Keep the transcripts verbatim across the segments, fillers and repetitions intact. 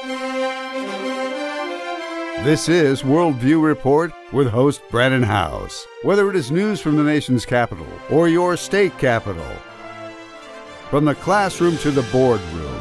This is Worldview Report with host Brandon House. Whether it is news from the nation's capital or your state capital, from the classroom to the boardroom,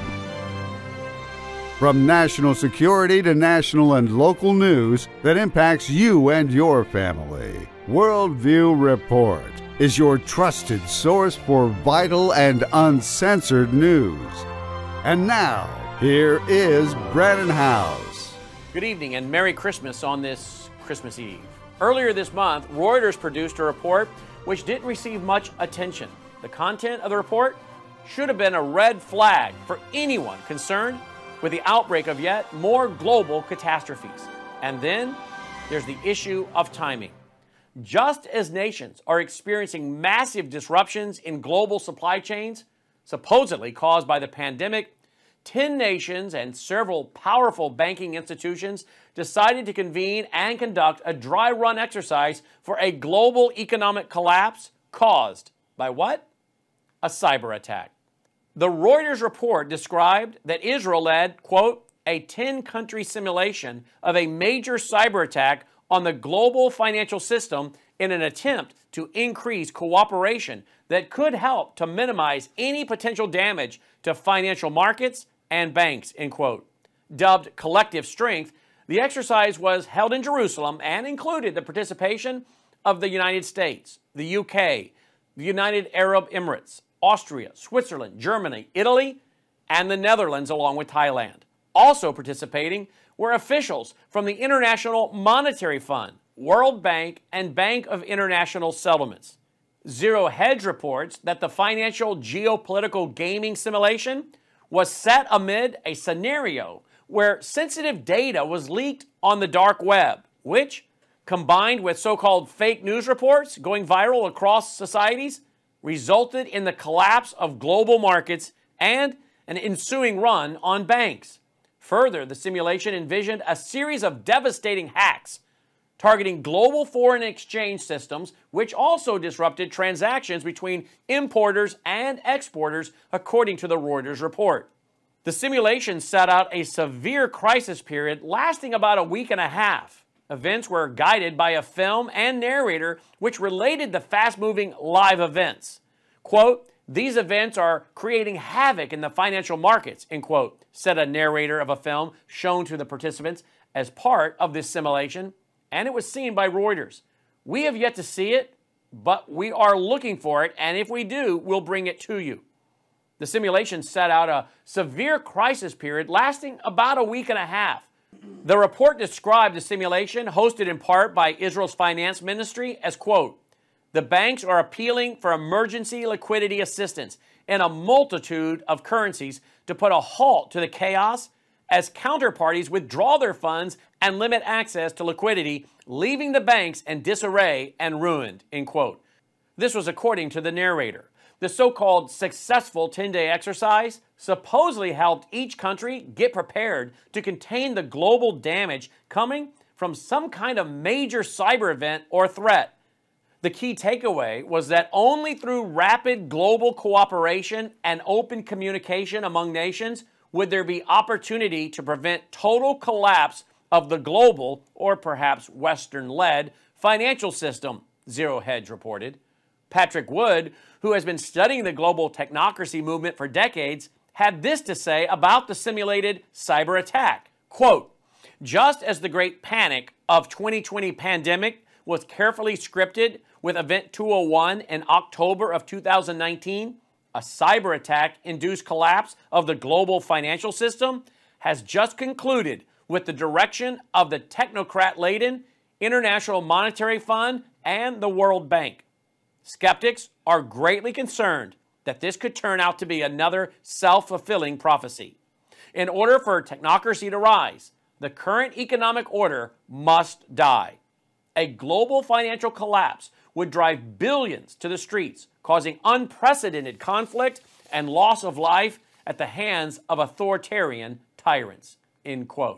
from national security to national and local news that impacts you and your family, Worldview Report is your trusted source for vital and uncensored news. And now, here is Brandon House. Good evening and Merry Christmas on this Christmas Eve. Earlier this month, Reuters produced a report which didn't receive much attention. The content of the report should have been a red flag for anyone concerned with the outbreak of yet more global catastrophes. And then there's the issue of timing. Just as nations are experiencing massive disruptions in global supply chains, supposedly caused by the pandemic, ten nations and several powerful banking institutions decided to convene and conduct a dry run exercise for a global economic collapse caused by what? A cyber attack. The Reuters report described that Israel led, quote, a ten-country simulation of a major cyber attack on the global financial system in an attempt to increase cooperation that could help to minimize any potential damage to financial markets and banks, end quote. Dubbed Collective Strength, the exercise was held in Jerusalem and included the participation of the United States, the U K, the United Arab Emirates, Austria, Switzerland, Germany, Italy, and the Netherlands, along with Thailand. Also participating were officials from the International Monetary Fund, World Bank, and Bank of International Settlements. Zero Hedge reports that the financial geopolitical gaming simulation was set amid a scenario where sensitive data was leaked on the dark web, which, combined with so-called fake news reports going viral across societies, resulted in the collapse of global markets and an ensuing run on banks. Further, the simulation envisioned a series of devastating hacks targeting global foreign exchange systems, which also disrupted transactions between importers and exporters, according to the Reuters report. The simulation set out a severe crisis period lasting about a week and a half. Events were guided by a film and narrator which related the fast-moving live events. Quote, these events are creating havoc in the financial markets, end quote, said a narrator of a film shown to the participants as part of this simulation, and it was seen by Reuters. We have yet to see it, but we are looking for it, and if we do, we'll bring it to you. The simulation set out a severe crisis period lasting about a week and a half. The report described the simulation, hosted in part by Israel's finance ministry, as, quote, the banks are appealing for emergency liquidity assistance in a multitude of currencies to put a halt to the chaos as counterparties withdraw their funds and limit access to liquidity, leaving the banks in disarray and ruined, end quote. This was according to the narrator. The so-called successful ten-day exercise supposedly helped each country get prepared to contain the global damage coming from some kind of major cyber event or threat. The key takeaway was that only through rapid global cooperation and open communication among nations would there be opportunity to prevent total collapse of the global, or perhaps Western-led, financial system, Zero Hedge reported. Patrick Wood, who has been studying the global technocracy movement for decades, had this to say about the simulated cyber attack. Quote, just as the great panic of twenty twenty pandemic was carefully scripted with Event two oh one in October of two thousand nineteen, a cyber attack induced collapse of the global financial system has just concluded with the direction of the technocrat-laden International Monetary Fund and the World Bank. Skeptics are greatly concerned that this could turn out to be another self-fulfilling prophecy. In order for technocracy to rise, the current economic order must die. A global financial collapse would drive billions to the streets, causing unprecedented conflict and loss of life at the hands of authoritarian tyrants, end quote.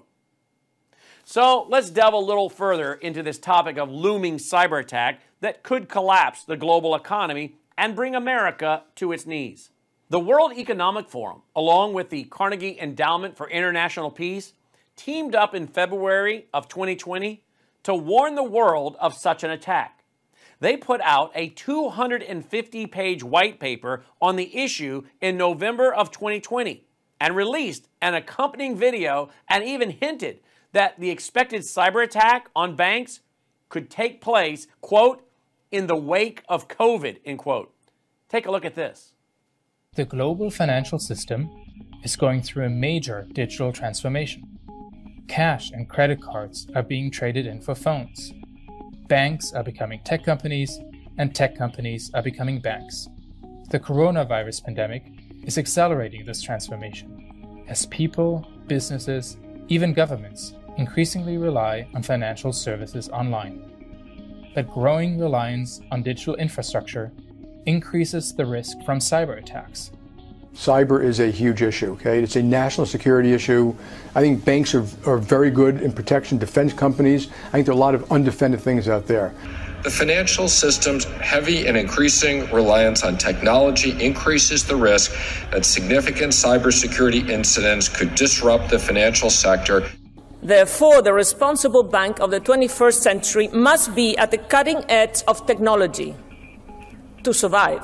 So let's delve a little further into this topic of looming cyber attack that could collapse the global economy and bring America to its knees. The World Economic Forum, along with the Carnegie Endowment for International Peace, teamed up in February of twenty twenty to warn the world of such an attack. They put out a two hundred fifty page white paper on the issue in November of twenty twenty and released an accompanying video and even hinted that the expected cyber attack on banks could take place, quote, in the wake of COVID, end quote. Take a look at this. The global financial system is going through a major digital transformation. Cash and credit cards are being traded in for phones. Banks are becoming tech companies, and tech companies are becoming banks. The coronavirus pandemic is accelerating this transformation as people, businesses, even governments increasingly rely on financial services online. That growing reliance on digital infrastructure increases the risk from cyber attacks. Cyber is a huge issue, okay? It's a national security issue. I think banks are, are very good in protection, defense companies. I think there are a lot of undefended things out there. The financial system's heavy and increasing reliance on technology increases the risk that significant cybersecurity incidents could disrupt the financial sector. Therefore, the responsible bank of the twenty-first century must be at the cutting edge of technology to survive.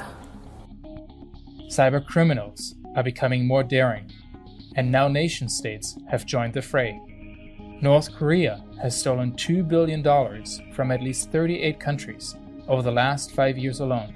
Cyber criminals are becoming more daring, and now nation-states have joined the fray. North Korea has stolen two billion dollars from at least thirty-eight countries over the last five years alone.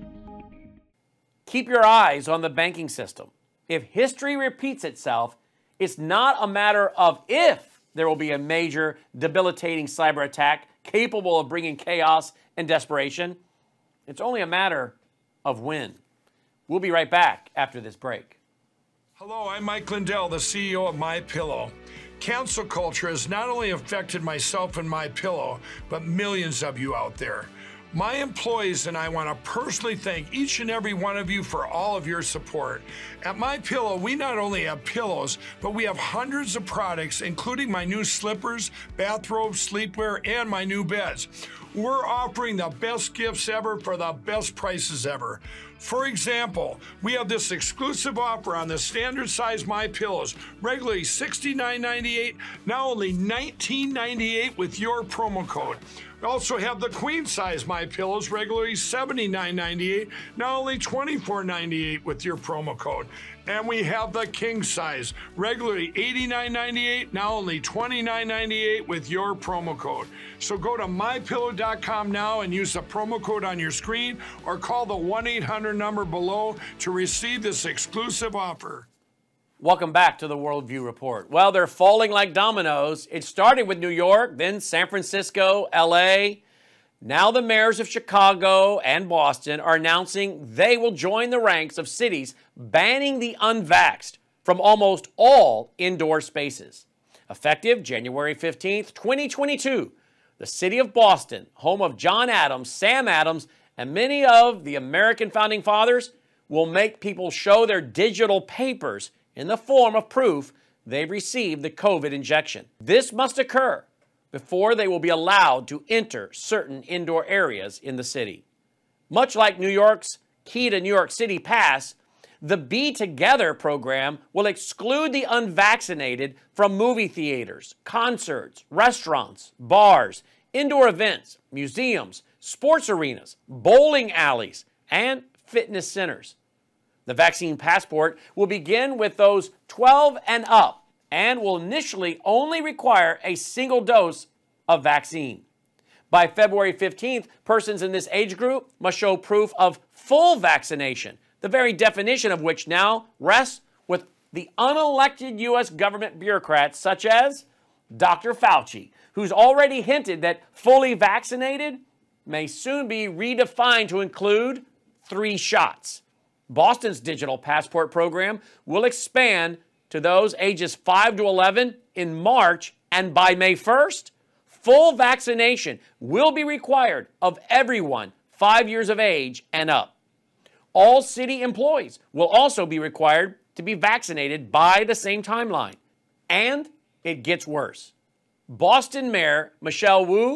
Keep your eyes on the banking system. If history repeats itself, it's not a matter of if there will be a major, debilitating cyber attack capable of bringing chaos and desperation. It's only a matter of when. We'll be right back after this break. Hello, I'm Mike Lindell, the C E O of MyPillow. Cancel culture has not only affected myself and MyPillow, but millions of you out there. My employees and I want to personally thank each and every one of you for all of your support. At MyPillow, we not only have pillows, but we have hundreds of products, including my new slippers, bathrobes, sleepwear, and my new beds. We're offering the best gifts ever for the best prices ever. For example, we have this exclusive offer on the standard size MyPillows, regularly sixty-nine ninety-eight, now only nineteen ninety-eight with your promo code. We also have the queen size MyPillows, regularly seventy-nine ninety-eight, now only twenty-four ninety-eight with your promo code. And we have the king size, regularly eighty-nine ninety-eight, now only twenty-nine ninety-eight with your promo code. So go to my pillow dot com now and use the promo code on your screen or call the one eight hundred number below to receive this exclusive offer. Welcome back to the Worldview Report. Well, they're falling like dominoes. It started with New York, then San Francisco, L A. Now the mayors of Chicago and Boston are announcing they will join the ranks of cities banning the unvaxxed from almost all indoor spaces. Effective January fifteenth, twenty twenty-two, the city of Boston, home of John Adams, Sam Adams, and many of the American founding fathers, will make people show their digital papers in the form of proof they've received the COVID injection. This must occur before they will be allowed to enter certain indoor areas in the city. Much like New York's Key to New York City Pass, the Be Together program will exclude the unvaccinated from movie theaters, concerts, restaurants, bars, indoor events, museums, sports arenas, bowling alleys, and fitness centers. The vaccine passport will begin with those twelve and up and will initially only require a single dose of vaccine. By February fifteenth, persons in this age group must show proof of full vaccination, the very definition of which now rests with the unelected U S government bureaucrats such as Doctor Fauci, who's already hinted that fully vaccinated may soon be redefined to include three shots. Boston's digital passport program will expand to those ages five to eleven in March, and by May first, full vaccination will be required of everyone five years of age and up. All city employees will also be required to be vaccinated by the same timeline. And it gets worse. Boston Mayor Michelle Wu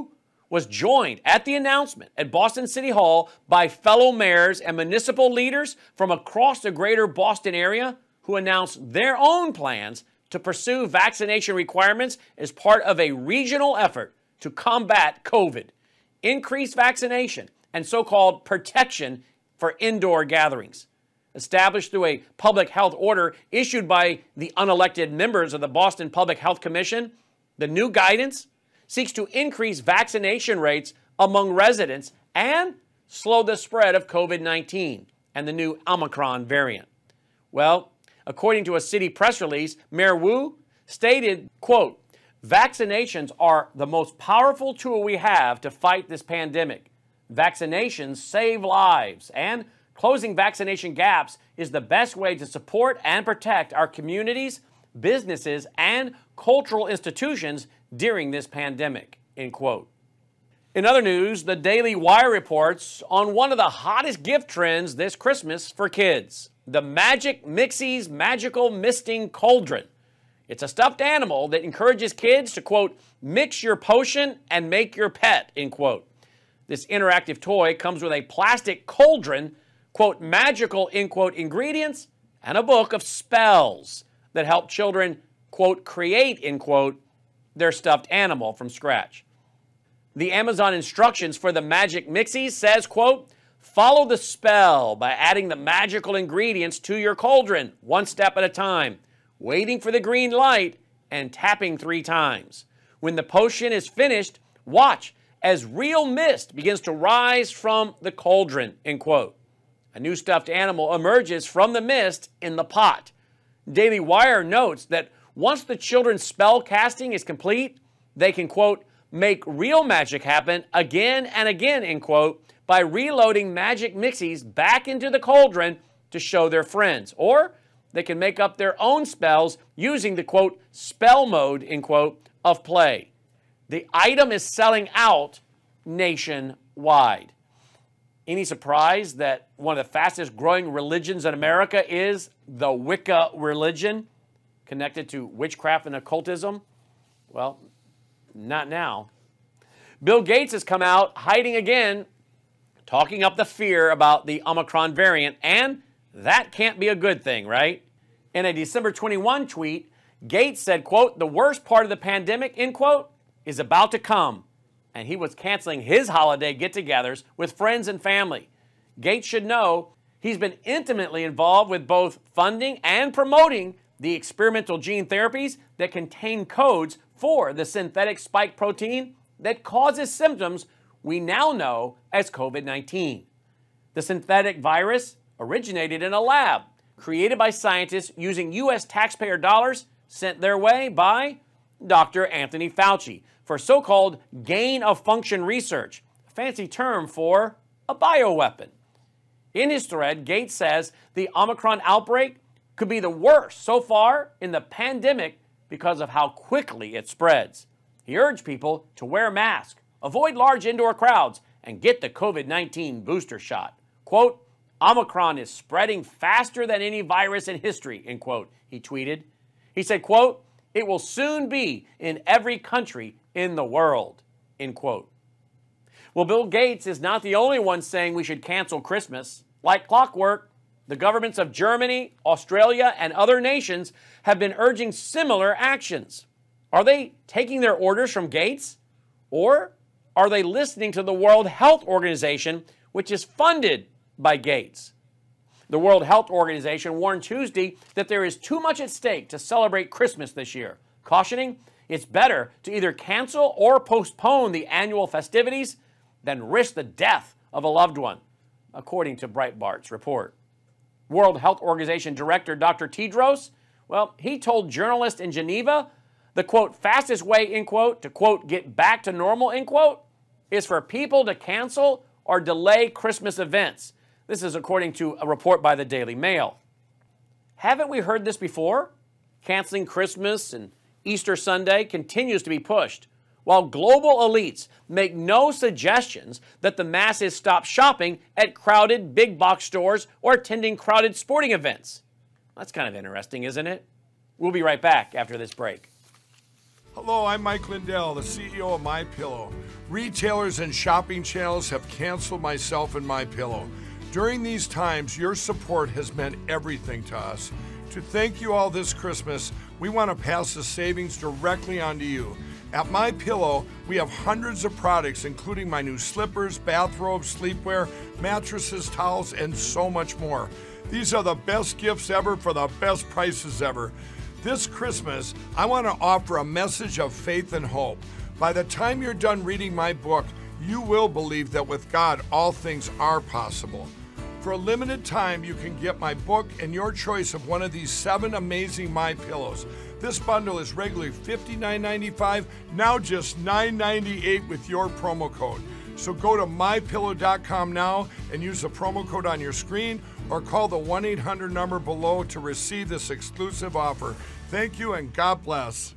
was joined at the announcement at Boston City Hall by fellow mayors and municipal leaders from across the greater Boston area who announced their own plans to pursue vaccination requirements as part of a regional effort to combat COVID, increase vaccination, and so-called protection for indoor gatherings. Established through a public health order issued by the unelected members of the Boston Public Health Commission, the new guidance seeks to increase vaccination rates among residents and slow the spread of COVID nineteen and the new Omicron variant. Well, according to a city press release, Mayor Wu stated, quote, "Vaccinations are the most powerful tool we have to fight this pandemic. Vaccinations save lives, and closing vaccination gaps is the best way to support and protect our communities, businesses, and cultural institutions during this pandemic," end quote. In other news, the Daily Wire reports on one of the hottest gift trends this Christmas for kids, the Magic Mixies Magical Misting Cauldron. It's a stuffed animal that encourages kids to, quote, "mix your potion and make your pet," end quote. This interactive toy comes with a plastic cauldron, quote, magical, end quote, ingredients, and a book of spells that help children, quote, create, end quote, their stuffed animal from scratch. The Amazon instructions for the Magic Mixies says, quote, "Follow the spell by adding the magical ingredients to your cauldron, one step at a time, waiting for the green light and tapping three times. When the potion is finished, watch as real mist begins to rise from the cauldron," end quote. A new stuffed animal emerges from the mist in the pot. Daily Wire notes that once the children's spell casting is complete, they can, quote, "make real magic happen again and again," end quote, by reloading Magic Mixies back into the cauldron to show their friends. Or they can make up their own spells using the, quote, "spell mode," end quote, of play. The item is selling out nationwide. Any surprise that one of the fastest growing religions in America is the Wicca religion, connected to witchcraft and occultism? Well, not now. Bill Gates has come out hiding again, talking up the fear about the Omicron variant, and that can't be a good thing, right? In a December twenty-first tweet, Gates said, quote, "The worst part of the pandemic," end quote, "is about to come," and he was canceling his holiday get-togethers with friends and family. Gates should know he's been intimately involved with both funding and promoting the experimental gene therapies that contain codes for the synthetic spike protein that causes symptoms we now know as COVID nineteen. The synthetic virus originated in a lab created by scientists using U S taxpayer dollars sent their way by Doctor Anthony Fauci for so-called gain-of-function research, a fancy term for a bioweapon. In his thread, Gates says the Omicron outbreak could be the worst so far in the pandemic because of how quickly it spreads. He urged people to wear a mask, avoid large indoor crowds, and get the COVID nineteen booster shot. Quote, "Omicron is spreading faster than any virus in history," end quote, he tweeted. He said, quote, "It will soon be in every country in the world," end quote. Well, Bill Gates is not the only one saying we should cancel Christmas. Like clockwork, the governments of Germany, Australia, and other nations have been urging similar actions. Are they taking their orders from Gates? Or are they listening to the World Health Organization, which is funded by Gates? The World Health Organization warned Tuesday that there is too much at stake to celebrate Christmas this year, cautioning it's better to either cancel or postpone the annual festivities than risk the death of a loved one, according to Breitbart's report. World Health Organization Director Doctor Tedros, well, he told journalists in Geneva the, quote, fastest way, end quote, to, quote, get back to normal, end quote, is for people to cancel or delay Christmas events. This is according to a report by the Daily Mail. Haven't we heard this before? Canceling Christmas and Easter Sunday continues to be pushed, while global elites make no suggestions that the masses stop shopping at crowded big box stores or attending crowded sporting events. That's kind of interesting, isn't it? We'll be right back after this break. Hello, I'm Mike Lindell, the C E O of MyPillow. Retailers and shopping channels have canceled myself and MyPillow. During these times, your support has meant everything to us. To thank you all this Christmas, we want to pass the savings directly on to you. At MyPillow, we have hundreds of products, including my new slippers, bathrobes, sleepwear, mattresses, towels, and so much more. These are the best gifts ever for the best prices ever. This Christmas, I want to offer a message of faith and hope. By the time you're done reading my book, you will believe that with God, all things are possible. For a limited time, you can get my book and your choice of one of these seven amazing MyPillows. This bundle is regularly fifty-nine ninety-five, now just nine ninety-eight with your promo code. So go to my pillow dot com now and use the promo code on your screen or call the one eight hundred number below to receive this exclusive offer. Thank you and God bless.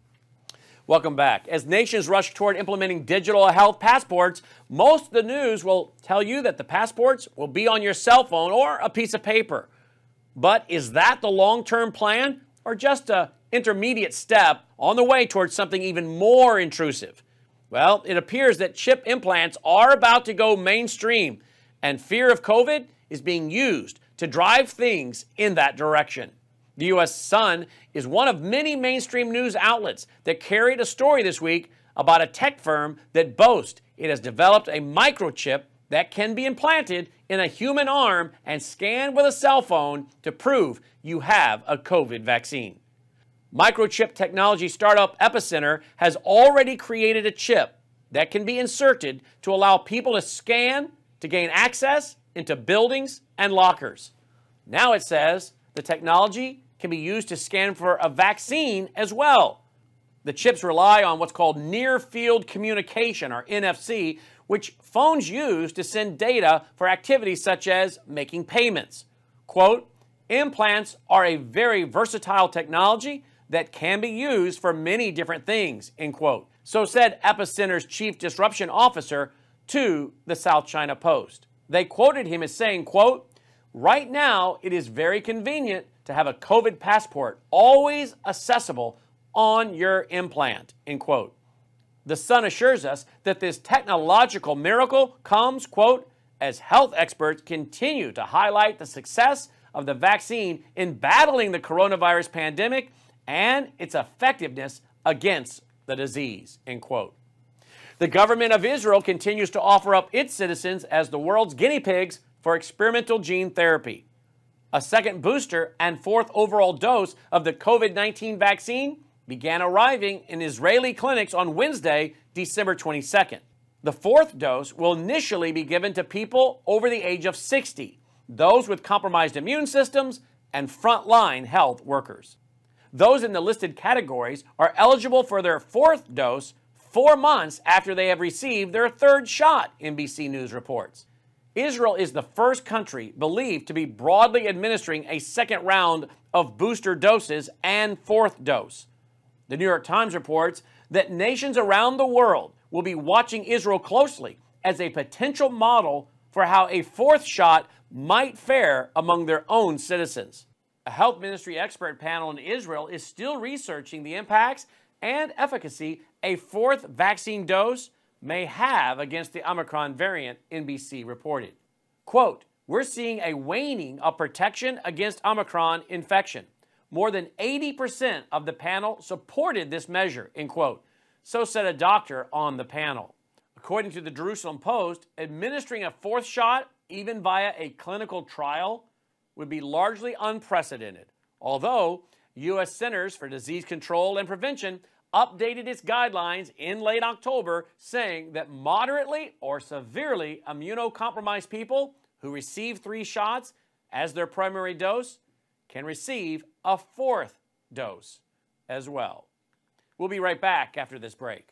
Welcome back. As nations rush toward implementing digital health passports, most of the news will tell you that the passports will be on your cell phone or a piece of paper. But is that the long-term plan or just an intermediate step on the way towards something even more intrusive? Well, it appears that chip implants are about to go mainstream, and fear of COVID is being used to drive things in that direction. The U S Sun is one of many mainstream news outlets that carried a story this week about a tech firm that boasts it has developed a microchip that can be implanted in a human arm and scanned with a cell phone to prove you have a COVID vaccine. Microchip technology startup Epicenter has already created a chip that can be inserted to allow people to scan to gain access into buildings and lockers. Now it says the technology can be used to scan for a vaccine as well. The chips rely on what's called near-field communication, or N F C, which phones use to send data for activities such as making payments. Quote, implants are a very versatile technology that can be used for many different things, end quote. So said Epicenter's chief disruption officer to the South China Post. They quoted him as saying, quote, right now it is very convenient to have a COVID passport always accessible on your implant, end quote. The Sun assures us that this technological miracle comes, quote, as health experts continue to highlight the success of the vaccine in battling the coronavirus pandemic and its effectiveness against the disease, end quote. The government of Israel continues to offer up its citizens as the world's guinea pigs for experimental gene therapy. A second booster and fourth overall dose of the COVID nineteen vaccine began arriving in Israeli clinics on Wednesday, December twenty-second. The fourth dose will initially be given to people over the age of sixty, those with compromised immune systems, and frontline health workers. Those in the listed categories are eligible for their fourth dose four months after they have received their third shot, N B C News reports. Israel is the first country believed to be broadly administering a second round of booster doses and fourth dose. The New York Times reports that nations around the world will be watching Israel closely as a potential model for how a fourth shot might fare among their own citizens. A health ministry expert panel in Israel is still researching the impacts and efficacy a fourth vaccine dose may have against the Omicron variant, N B C reported. Quote, we're seeing a waning of protection against Omicron infection. More than eighty percent of the panel supported this measure, end quote. So said a doctor on the panel. According to the Jerusalem Post, administering a fourth shot, even via a clinical trial, would be largely unprecedented. Although U S Centers for Disease Control and Prevention updated its guidelines in late October, saying that moderately or severely immunocompromised people who receive three shots as their primary dose can receive a fourth dose as well. We'll be right back after this break.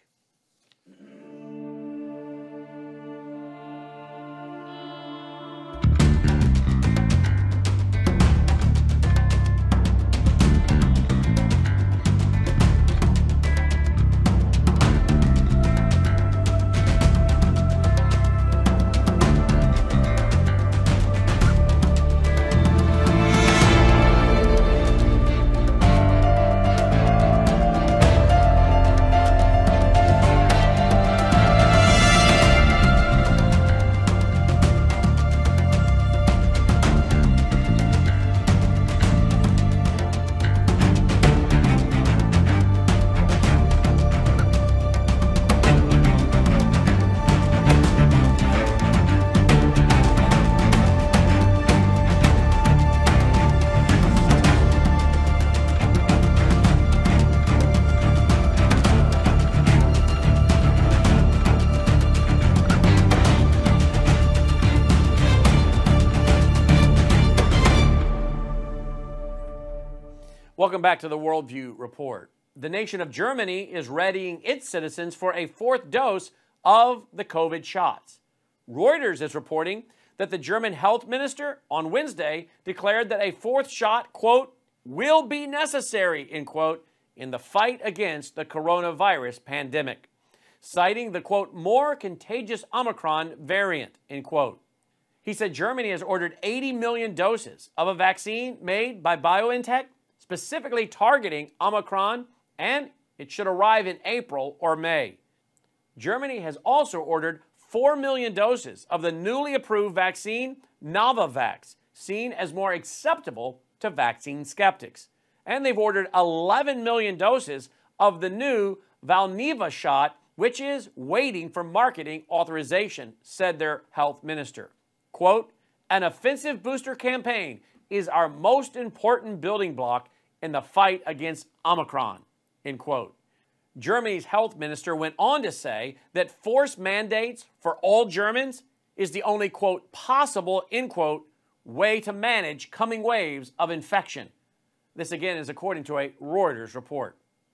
Welcome back to the Worldview Report. The nation of Germany is readying its citizens for a fourth dose of the COVID shots. Reuters is reporting that the German health minister on Wednesday declared that a fourth shot, quote, will be necessary, end quote, in the fight against the coronavirus pandemic, citing the, quote, more contagious Omicron variant, end quote. He said Germany has ordered eighty million doses of a vaccine made by BioNTech, specifically targeting Omicron, and it should arrive in April or May. Germany has also ordered four million doses of the newly approved vaccine Novavax, seen as more acceptable to vaccine skeptics. And they've ordered eleven million doses of the new Valneva shot, which is waiting for marketing authorization, said their health minister. Quote, an offensive booster campaign is our most important building block in the fight against Omicron, end quote. Germany's health minister went on to say that forced mandates for all Germans is the only, quote, possible, end quote, way to manage coming waves of infection. This, again, is according to a Reuters report.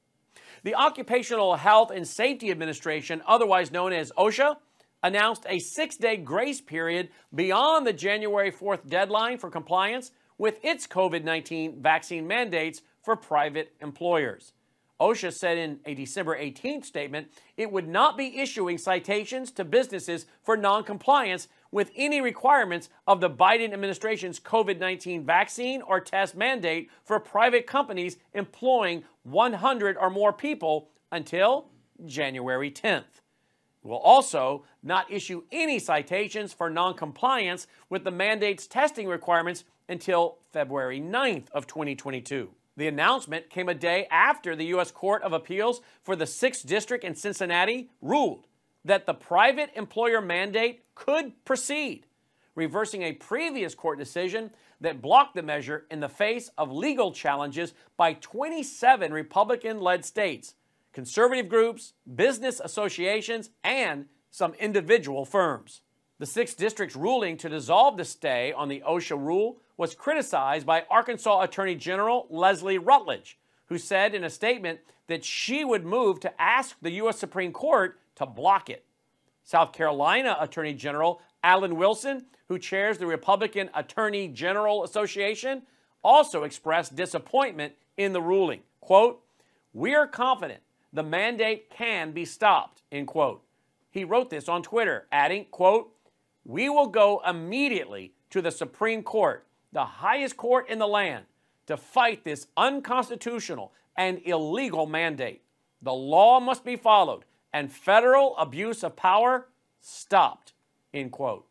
The Occupational Health and Safety Administration, otherwise known as OSHA, announced a six-day grace period beyond the January fourth deadline for compliance with its COVID nineteen vaccine mandates for private employers. OSHA said in a December eighteenth statement it would not be issuing citations to businesses for noncompliance with any requirements of the Biden administration's COVID nineteen vaccine or test mandate for private companies employing one hundred or more people until January tenth. It will also not issue any citations for noncompliance with the mandate's testing requirements until February ninth of twenty twenty-two. The announcement came a day after the U S Court of Appeals for the sixth District in Cincinnati ruled that the private employer mandate could proceed, reversing a previous court decision that blocked the measure in the face of legal challenges by twenty-seven Republican-led states, conservative groups, business associations, and some individual firms. The sixth District's ruling to dissolve the stay on the OSHA rule was criticized by Arkansas Attorney General Leslie Rutledge, who said in a statement that she would move to ask the U S Supreme Court to block it. South Carolina Attorney General Alan Wilson, who chairs the Republican Attorney General Association, also expressed disappointment in the ruling. Quote, we are confident the mandate can be stopped, end quote. He wrote this on Twitter, adding, quote, we will go immediately to the Supreme Court, the highest court in the land, to fight this unconstitutional and illegal mandate. The law must be followed and federal abuse of power stopped, end quote.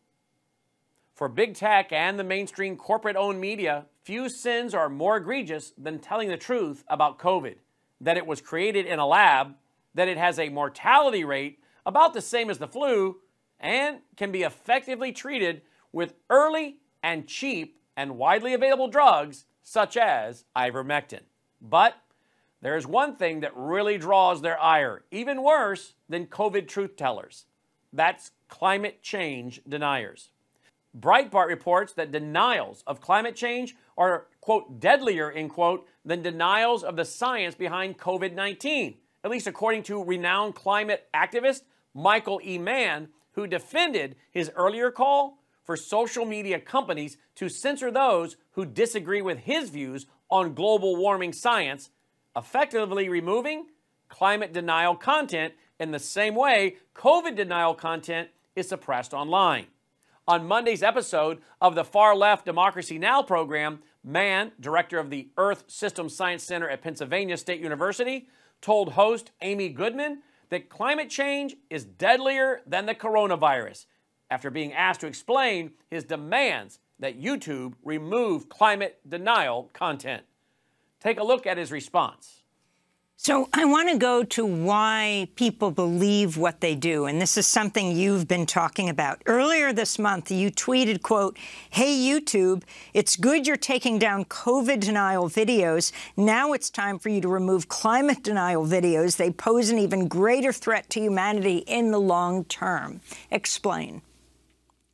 For big tech and the mainstream corporate-owned media, few sins are more egregious than telling the truth about COVID, that it was created in a lab, that it has a mortality rate about the same as the flu, and can be effectively treated with early and cheap and widely available drugs such as ivermectin. But there is one thing that really draws their ire, even worse than COVID truth tellers. That's climate change deniers. Breitbart reports that denials of climate change are, quote, deadlier, end quote, than denials of the science behind COVID nineteen, at least according to renowned climate activist Michael E. Mann, who defended his earlier call for social media companies to censor those who disagree with his views on global warming science, effectively removing climate denial content in the same way COVID denial content is suppressed online. On Monday's episode of the far-left Democracy Now! Program, Mann, director of the Earth Systems Science Center at Pennsylvania State University, told host Amy Goodman that climate change is deadlier than the coronavirus, after being asked to explain his demands that YouTube remove climate denial content. Take a look at his response. So I want to go to why people believe what they do, and this is something you've been talking about. Earlier this month, you tweeted, quote, hey, YouTube, it's good you're taking down COVID denial videos. Now it's time for you to remove climate denial videos. They pose an even greater threat to humanity in the long term. Explain.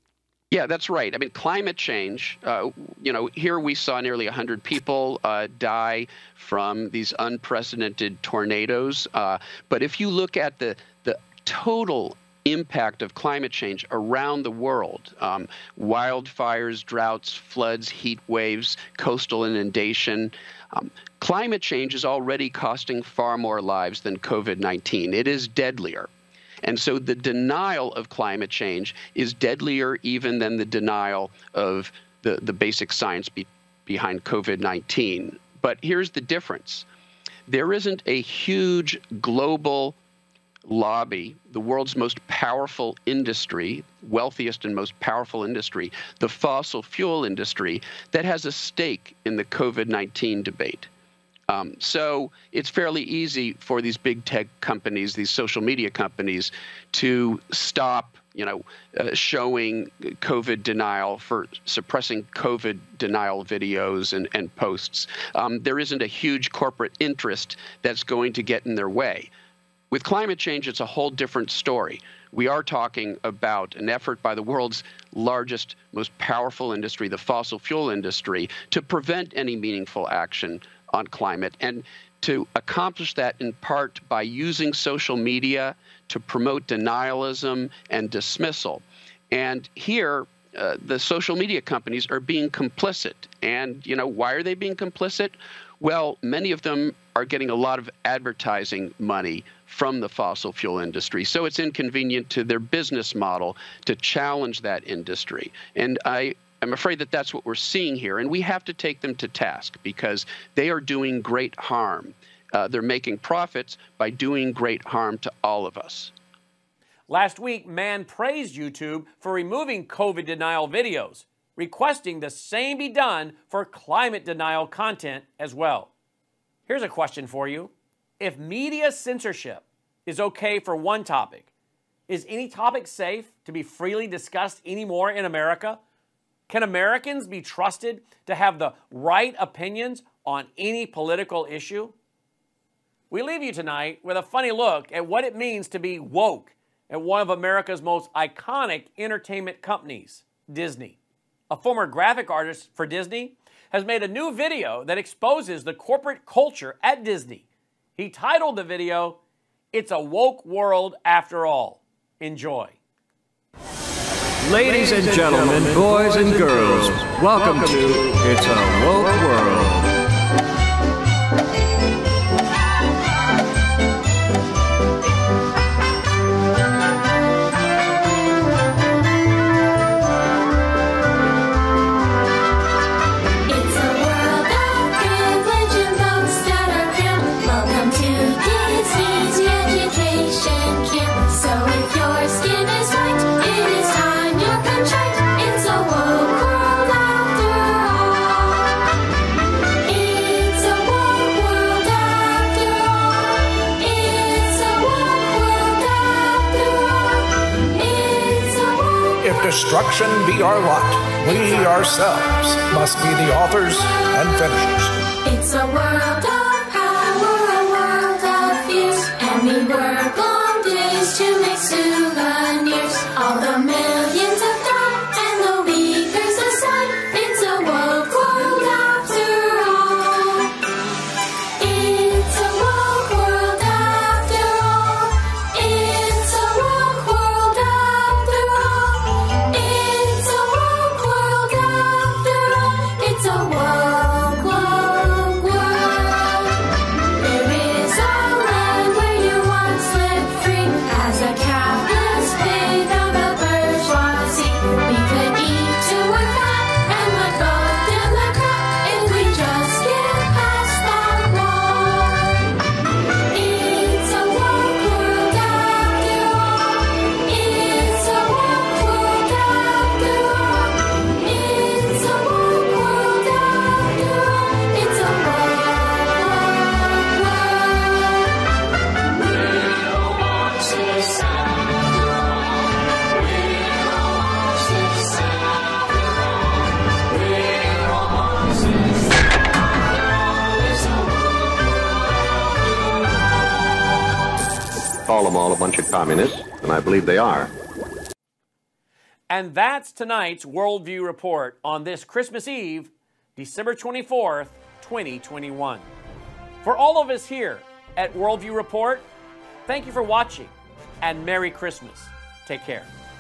Yeah, that's right. I mean, climate change, uh, you know, here we saw nearly one hundred people uh, die from these unprecedented tornadoes. Uh, but if you look at the, the total impact of climate change around the world, um, wildfires, droughts, floods, heat waves, coastal inundation, um, climate change is already costing far more lives than COVID nineteen. It is deadlier. And so the denial of climate change is deadlier even than the denial of the, the basic science be, behind COVID nineteen. But here's the difference. There isn't a huge global lobby, the world's most powerful industry, wealthiest and most powerful industry, the fossil fuel industry, that has a stake in the COVID nineteen debate. Um, so it's fairly easy for these big tech companies, these social media companies, to stop, you know, uh, showing COVID denial, for suppressing COVID denial videos and, and posts. Um, there isn't a huge corporate interest that's going to get in their way. With climate change, it's a whole different story. We are talking about an effort by the world's largest, most powerful industry, the fossil fuel industry, to prevent any meaningful action on climate, and to accomplish that in part by using social media to promote denialism and dismissal. And here, uh, the social media companies are being complicit. And, you know, why are they being complicit? Well, many of them are getting a lot of advertising money from the fossil fuel industry. So it's inconvenient to their business model to challenge that industry. And I I'm afraid that that's what we're seeing here, and we have to take them to task because they are doing great harm. Uh, they're making profits by doing great harm to all of us. Last week, Mann praised YouTube for removing COVID denial videos, requesting the same be done for climate denial content as well. Here's a question for you. If media censorship is okay for one topic, is any topic safe to be freely discussed anymore in America? Can Americans be trusted to have the right opinions on any political issue? We leave you tonight with a funny look at what it means to be woke at one of America's most iconic entertainment companies, Disney. A former graphic artist for Disney has made a new video that exposes the corporate culture at Disney. He titled the video, "It's a Woke World After All." Enjoy. Ladies and gentlemen, boys and girls, welcome to It's a Woke World. Destruction be our lot, we ourselves must be the authors and finishers. It's a world of power, a world of fears, and we work long days to make souvenirs. All the millions of down and the weakers aside, it's a woke world after all. It's a woke world after all. It's a woke world after all. It's a woke world after all. It's a woke, woke world. There is a land where you once lived free as a capitalist pig of the bourgeoisie. We could eat till we're fat and look both in the crap if we just get past that wall. It's a woke world after all. It's a woke world after all. It's a woke world after all. It's a woke, woke world. We don't want to sound wrong. We don't want to sound wrong. We don't want to sound wrong. It's a woke world. Call them all a bunch of communists, and I believe they are. And that's tonight's Worldview Report on this Christmas Eve, December twenty-fourth, twenty twenty-one. For all of us here at Worldview Report, thank you for watching and Merry Christmas. Take care.